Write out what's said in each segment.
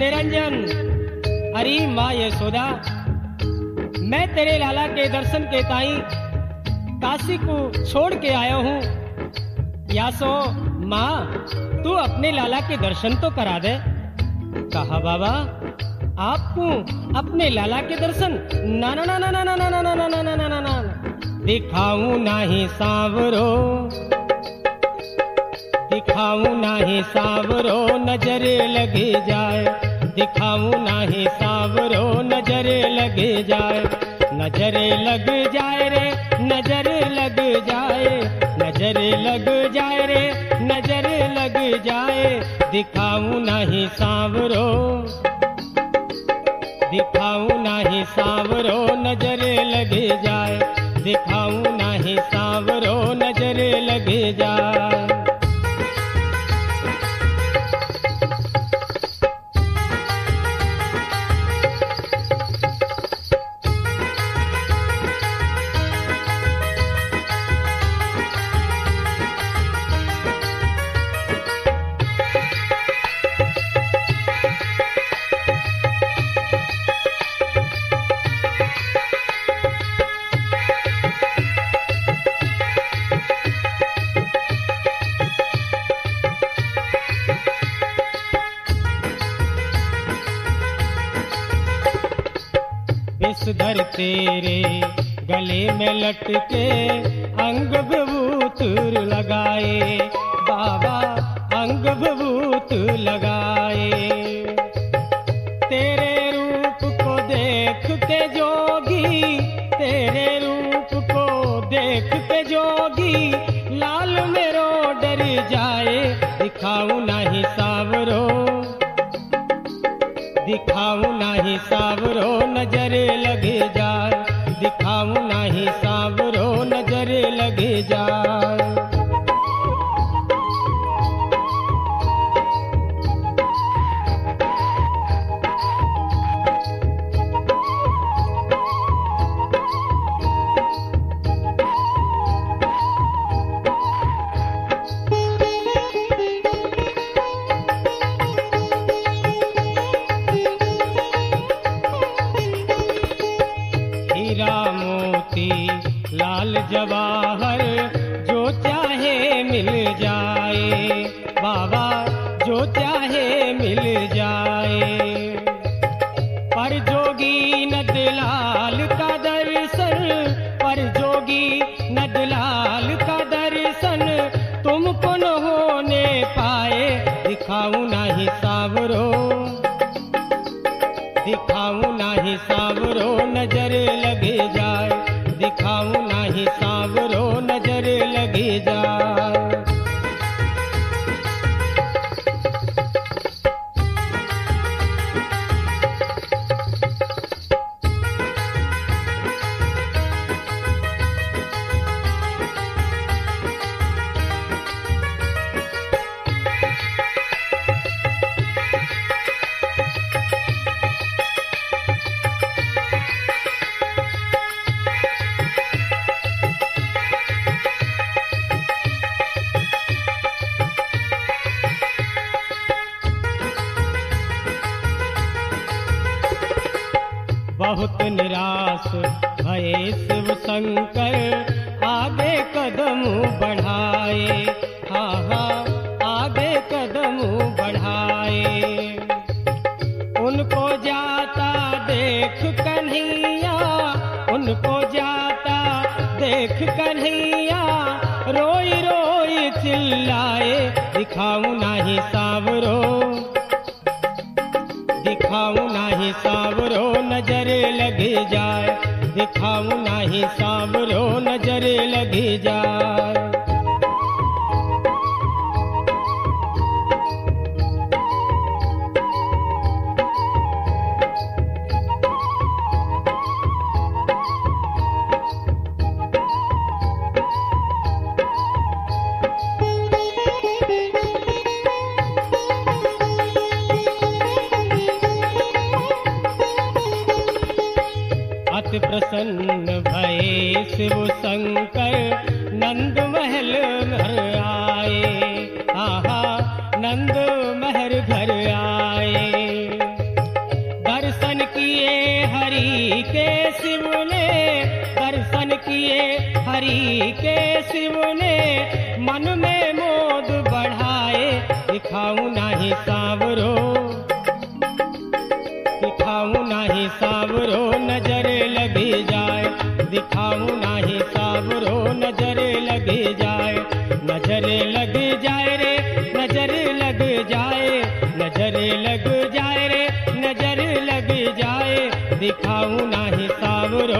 निरंजन, अरे माँ यशोदा, मैं तेरे लाला के दर्शन के ताई काशी को छोड़ के आया हूँ। यासो माँ, तू अपने लाला के दर्शन तो करा दे। कहा बाबा, आपको अपने लाला के दर्शन ना ना ना ना ना ना ना ना ना ना ना ना ना दिखाऊं नाही सांवरो, दिखाऊं नाही सांवरो, नजर लग जाए, दिखाऊं नाही सांवरो, नजर लग जाए, नजर लग जाए रे, नजर लग जाए, नजर लग जाए रे, नजर लग जाए, दिखाऊं नाही सांवरो, दिखाऊं नाही सांवरो, नजर लग जाए, दिखाऊं नाही सांवरो, नजर लग जाए। विषधर तेरे गले में लटके अंग विभूत लगाए, बाबा अंग विभूत लगाए, तेरे रूप को देख के जोगी, तेरे रूप को देख के जोगी, लाल मेरो डर जाए, दिखाऊं नाही सांवरो, दिखाऊं नाही सांवरो, नजर लग जाए, दिखाऊं नाही सांवरो, नजर लग जाए। लाल जवाहर जो चाहे मिल जाए, बाबा जो चाहे मिल जाए, पर जोगी नंदलाल का दर्शन, पर जोगी नंदलाल का दर्शन तुमको न होने पाए, दिखाऊं नाही सांवरो, दिखाऊं नाही सांवरो, नजर लग जाए, दिखाऊं नाही सांवरो, नजर लग जाए। बहुत निराश भये शिव शंकर, आगे कदम बढ़ाए, हाँ हाँ आगे कदम बढ़ाए, उनको जाता देख कन्हैया, उनको जाता देख कन्हैया, रोई रोई चिल्लाए, दिखाऊं नाही सांवरो, दिखाऊं नाही सांवरो, नजर लग जाए, दिखाऊं नाही सांवरो, नजर लग जाए। अति प्रसन्न भये शिव शंकर, नंद महल घर आए, आहा नंद महल घर आए, सावरो, दिखाऊं नाही सावरो नजर लगी जाए, दिखाऊं नाही सावरो नजर लगी जाए, नजर लग जाए रे नजर लग जाए, नजर लग जाए रे नजर लग जाए, दिखाऊं नाही सावरो,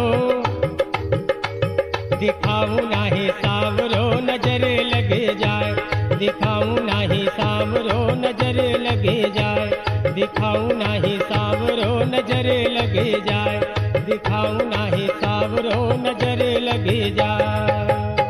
दिखाऊं नाही सावरो नजर लग जाए, दिखाऊं नाही सावरो नजर लग जाए, दिखाऊं नाही सावरो नजर लग जाए, दिखाऊं नाही सावरो नजर लग जाए।